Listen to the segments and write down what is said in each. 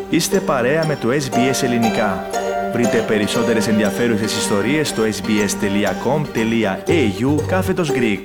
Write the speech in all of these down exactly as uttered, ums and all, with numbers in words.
Είστε παρέα με το ες μπι ες Ελληνικά. Βρείτε περισσότερες ενδιαφέρουσες ιστορίες στο sbs.com.au κάθετος Greek.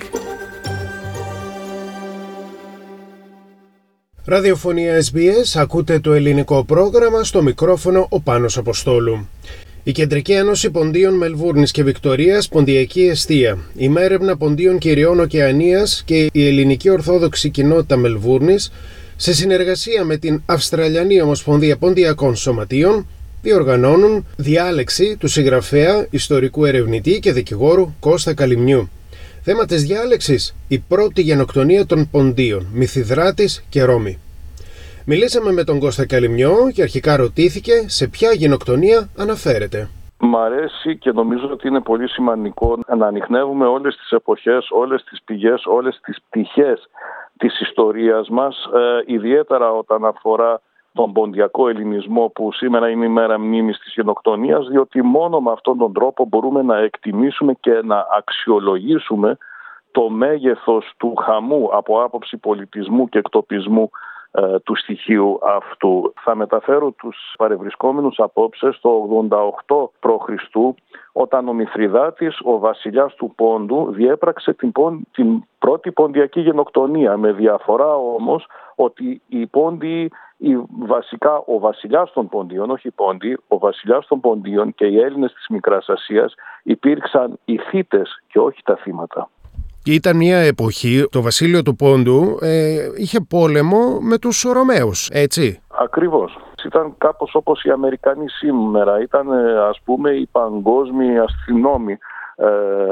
Ραδιοφωνία ες μπι ες, ακούτε το ελληνικό πρόγραμμα, στο μικρόφωνο ο Πάνος Αποστόλου. Η Κεντρική Ένωση Ποντίων Μελβούρνης και Βικτορίας, Ποντιακή Εστία, η Μέρευνα Ποντίων Κυριών Οκεανίας και η Ελληνική Ορθόδοξη Κοινότητα Μελβούρνης, σε συνεργασία με την Αυστραλιανή Ομοσπονδία Ποντιακών Σωματείων, διοργανώνουν διάλεξη του συγγραφέα, ιστορικού ερευνητή και δικηγόρου Κώστα Καλυμνιού. Θέμα της διάλεξης: η πρώτη γενοκτονία των Ποντίων, Μηθυδράτης και Ρώμη. Μιλήσαμε με τον Κώστα Καλυμνιό και αρχικά ρωτήθηκε σε ποια γενοκτονία αναφέρεται. Μ' αρέσει και νομίζω ότι είναι πολύ σημαντικό να ανιχνεύουμε όλες τις εποχές, όλες τις πηγές, όλες τις πτυχές της ιστορίας μας, ε, ιδιαίτερα όταν αφορά τον ποντιακό ελληνισμό, που σήμερα είναι η μέρα μνήμης της γενοκτονίας, διότι μόνο με αυτόν τον τρόπο μπορούμε να εκτιμήσουμε και να αξιολογήσουμε το μέγεθος του χαμού από άποψη πολιτισμού και εκτοπισμού ε, του στοιχείου αυτού. Θα μεταφέρω τους παρευρισκόμενους απόψε στο ογδόντα οκτώ π.Χ., όταν ο Μηθριδάτης, ο βασιλιάς του Πόντου, διέπραξε την, την πρώτη ποντιακή γενοκτονία, με διαφορά όμως ότι οι Πόντιοι, η, βασικά ο βασιλιάς των Ποντίων, όχι οι Πόντιοι, ο βασιλιάς των Ποντίων και οι Έλληνες της Μικράς Ασίας υπήρξαν οι θύτες και όχι τα θύματα. Ήταν μια εποχή, το βασίλειο του Πόντου ε, είχε πόλεμο με τους Ρωμαίους, έτσι? Ακριβώς. Ήταν κάπως όπως οι Αμερικανοί σήμερα. Ήταν, ας πούμε, οι παγκόσμιοι αστυνόμοι ε,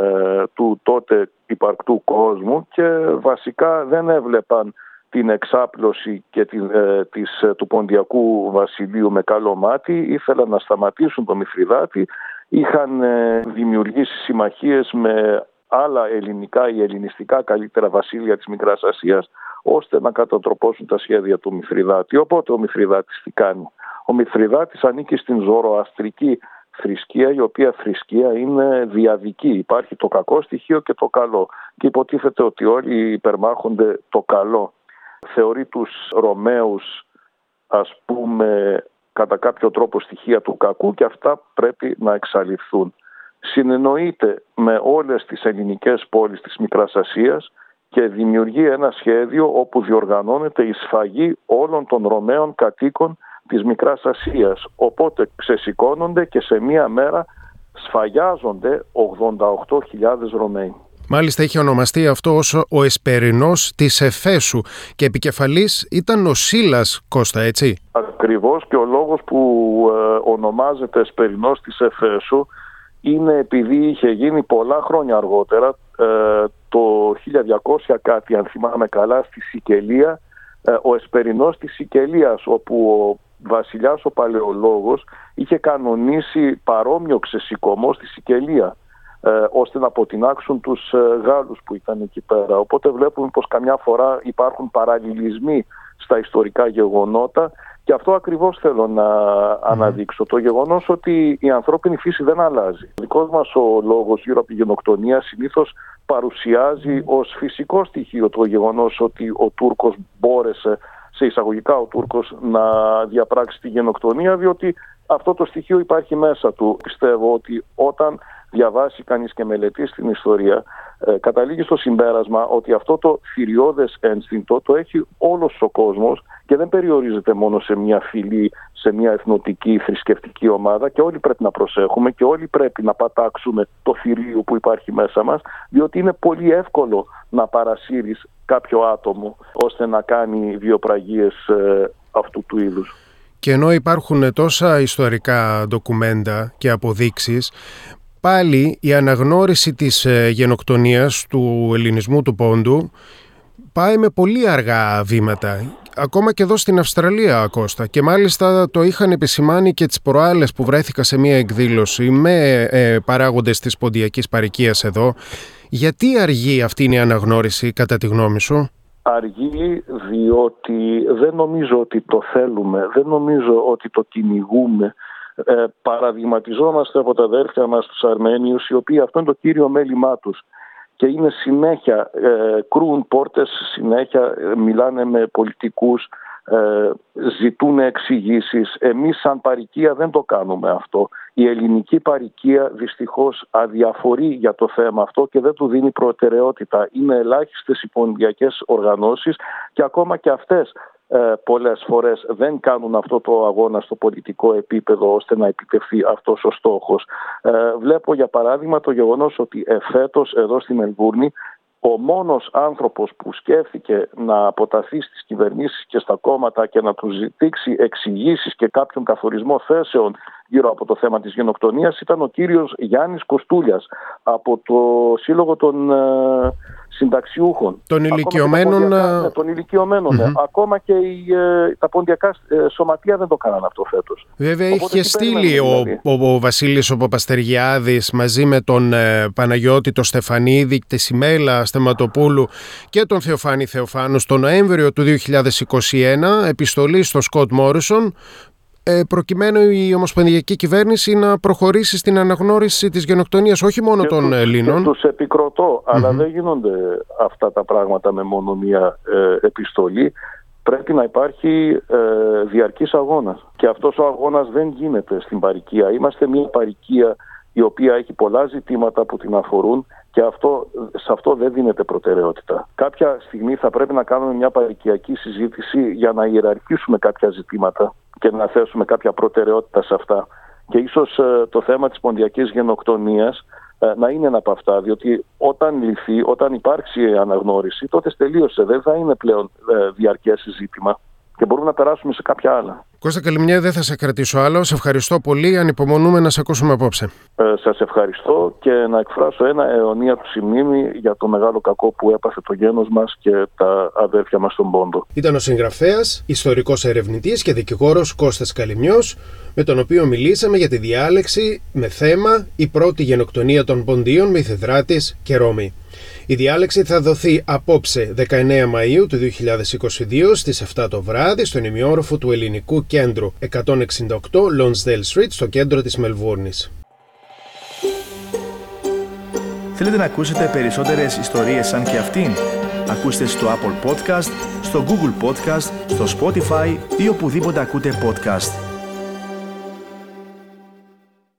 του τότε υπαρκτού κόσμου και βασικά δεν έβλεπαν την εξάπλωση και την, ε, της, του Ποντιακού βασιλείου με καλό μάτι. Ήθελαν να σταματήσουν τον Μηθριδάτη. Είχαν ε, δημιουργήσει συμμαχίες με άλλα ελληνικά ή ελληνιστικά καλύτερα βασίλεια της Μικράς Ασίας, ώστε να κατατροπώσουν τα σχέδια του Μηθριδάτη. Οπότε ο Μηθριδάτης τι κάνει? Ο Μηθριδάτης ανήκει στην Ζωροαστρική θρησκεία, η οποία θρησκεία είναι διαδική. Υπάρχει το κακό στοιχείο και το καλό. Και υποτίθεται ότι όλοι υπερμάχονται το καλό. Θεωρεί τους Ρωμαίους, ας πούμε, κατά κάποιο τρόπο στοιχεία του κακού και αυτά πρέπει να εξαλειφθούν. Συνεννοείται με όλες τις ελληνικές πόλεις της Μικράς Ασίας και δημιουργεί ένα σχέδιο όπου διοργανώνεται η σφαγή όλων των Ρωμαίων κατοίκων της Μικράς Ασίας. Οπότε ξεσηκώνονται και σε μία μέρα σφαγιάζονται ογδόντα οκτώ χιλιάδες Ρωμαίοι. Μάλιστα είχε ονομαστεί αυτό ως ο Εσπερινός της Εφέσου και επικεφαλής ήταν ο Σίλας, Κώστα, έτσι? Ακριβώς, και ο λόγος που ε, ονομάζεται Εσπερινός της Εφέσου είναι επειδή είχε γίνει πολλά χρόνια αργότερα, ε, το χίλια διακόσια κάτι, αν θυμάμαι καλά, στη Σικελία, ε, ο Εσπερινός της Σικελίας, όπου ο βασιλιάς ο Παλαιολόγος είχε κανονίσει παρόμοιο ξεσηκωμό στη Σικελία, ε, ώστε να αποτινάξουν τους ε, Γάλλους που ήταν εκεί πέρα. Οπότε βλέπουμε πως καμιά φορά υπάρχουν παραλληλισμοί στα ιστορικά γεγονότα. Και αυτό ακριβώς θέλω να mm. αναδείξω. Το γεγονός ότι η ανθρώπινη φύση δεν αλλάζει. Ο δικός μας ο λόγος γύρω από τη γενοκτονία συνήθως παρουσιάζει ως φυσικό στοιχείο το γεγονός ότι ο Τούρκος μπόρεσε, σε εισαγωγικά ο Τούρκος, να διαπράξει τη γενοκτονία, διότι αυτό το στοιχείο υπάρχει μέσα του. Πιστεύω ότι όταν διαβάσει κανείς και μελετήσει την ιστορία, ε, καταλήγει στο συμπέρασμα ότι αυτό το θηριώδες ένστικτο το έχει όλος ο κόσμος και δεν περιορίζεται μόνο σε μια φυλή, σε μια εθνοτική θρησκευτική ομάδα, και όλοι πρέπει να προσέχουμε και όλοι πρέπει να πατάξουμε το θηρίο που υπάρχει μέσα μας, διότι είναι πολύ εύκολο να παρασύρεις κάποιο άτομο ώστε να κάνει βιοπραγίες ε, αυτού του είδους. Και ενώ υπάρχουν τόσα ιστορικά ντοκουμέντα και αποδείξεις, πάλι η αναγνώριση της γενοκτονίας του ελληνισμού του Πόντου πάει με πολύ αργά βήματα. Ακόμα και εδώ στην Αυστραλία, Κώστα. Και μάλιστα το είχαν επισημάνει και τις προάλλες που βρέθηκα σε μια εκδήλωση με ε, παράγοντες της ποντιακής παροικίας εδώ. Γιατί αργεί αυτή η αναγνώριση, κατά τη γνώμη σου? Αργεί διότι δεν νομίζω ότι το θέλουμε, δεν νομίζω ότι το κυνηγούμε. Ε, παραδειγματιζόμαστε από τα αδέρφια μας τους Αρμένιους, οι οποίοι αυτό είναι το κύριο μέλημά τους και είναι συνέχεια, ε, κρούν πόρτες, συνέχεια ε, μιλάνε με πολιτικούς, ε, ζητούν εξηγήσεις. Εμείς σαν παροικία δεν το κάνουμε αυτό. Η ελληνική παροικία δυστυχώς αδιαφορεί για το θέμα αυτό και δεν του δίνει προτεραιότητα. Είναι ελάχιστες οι ποντιακές οργανώσεις και ακόμα και αυτές ε, πολλές φορές δεν κάνουν αυτό το αγώνα στο πολιτικό επίπεδο ώστε να επιτευχθεί αυτός ο στόχος. Ε, βλέπω για παράδειγμα το γεγονός ότι εφέτος εδώ στη Μελβούρνη ο μόνος άνθρωπος που σκέφτηκε να αποταθεί στις κυβερνήσεις και στα κόμματα και να τους ζητήσει εξηγήσεις και κάποιον καθορισμό θέσεων γύρω από το θέμα της γενοκτονίας ήταν ο κύριος Γιάννης Κοστούλιας από το Σύλλογο των ε, Συνταξιούχων. Των ηλικιωμένων. Ναι, των ηλικιωμένων. Mm-hmm. Ναι. Ακόμα και οι, ε, τα ποντιακά ε, σωματεία δεν το κάνανε αυτό φέτος. Βέβαια είχε στείλει δηλαδή. ο, ο, ο Βασίλης ο Παπαστεριάδης μαζί με τον ε, Παναγιώτη, τον Στεφανίδη, τη Σιμέλα Στεματοπούλου και τον Θεοφάνη Θεοφάνου στο Νοέμβριο του δύο χιλιάδες είκοσι ένα επιστολή στο Σκοτ Μόρισον προκειμένου η ομοσπονδιακή κυβέρνηση να προχωρήσει στην αναγνώριση της γενοκτονίας όχι μόνο και των τους, Ελλήνων. Και τους επικροτώ, mm-hmm. αλλά δεν γίνονται αυτά τα πράγματα με μόνο μία ε, επιστολή. Πρέπει να υπάρχει ε, διαρκής αγώνας. Και αυτός ο αγώνας δεν γίνεται στην παροικία. Είμαστε μια παροικία η οποία έχει πολλά ζητήματα που την αφορούν και αυτό, σε αυτό δεν δίνεται προτεραιότητα. Κάποια στιγμή θα πρέπει να κάνουμε μια παροικιακή συζήτηση για να ιεραρχήσουμε κάποια ζητήματα και να θέσουμε κάποια προτεραιότητα σε αυτά. Και ίσως ε, το θέμα της ποντιακής γενοκτονίας ε, να είναι ένα από αυτά, διότι όταν λυθεί, όταν υπάρξει αναγνώριση, τότε τελείωσε. Δεν θα είναι πλέον ε, διαρκές συζήτημα και μπορούμε να περάσουμε σε κάποια άλλα. Κώστα Καλυμνιέ, δεν θα σε κρατήσω άλλο. Σε ευχαριστώ πολύ. Ανυπομονούμε να σε ακούσουμε απόψε. Ε, σας ευχαριστώ και να εκφράσω ένα αιωνία του μνήμη για το μεγάλο κακό που έπαθε το γένος μας και τα αδέρφια μας στον Πόντο. Ήταν ο συγγραφέας, ιστορικός ερευνητής και δικηγόρος Κώστας Καλυμνιός, με τον οποίο μιλήσαμε για τη διάλεξη με θέμα η πρώτη γενοκτονία των Ποντίων με Ηθεδράτης και Ρώμη. Η διάλεξη θα δοθεί απόψε δεκαεννέα Μαΐου του δύο χιλιάδες είκοσι δύο στις επτά το βράδυ στον ημιόροφο του Ελληνικού Κέντρου εκατόν εξήντα οκτώ Lonsdale Street στο κέντρο της Μελβούρνης. Θέλετε να ακούσετε περισσότερες ιστορίες σαν και αυτήν? Ακούστε στο Apple Podcast, στο Google Podcast, στο Spotify ή οπουδήποτε ακούτε podcast.